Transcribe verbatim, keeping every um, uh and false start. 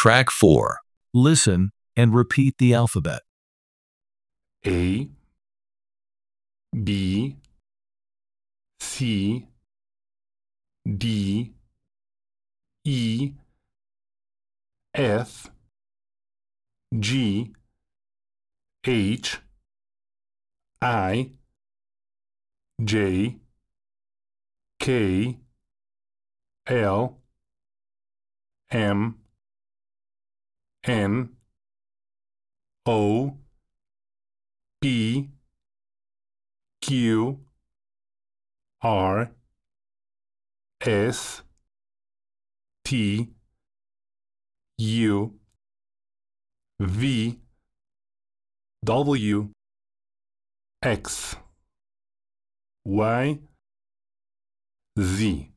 Track four. Listen and repeat the alphabet. A, B, C, D, E, F, G, H, I, J, K, L, M, N, O, P, Q, R, S, T, U, V, W, X, Y, Z.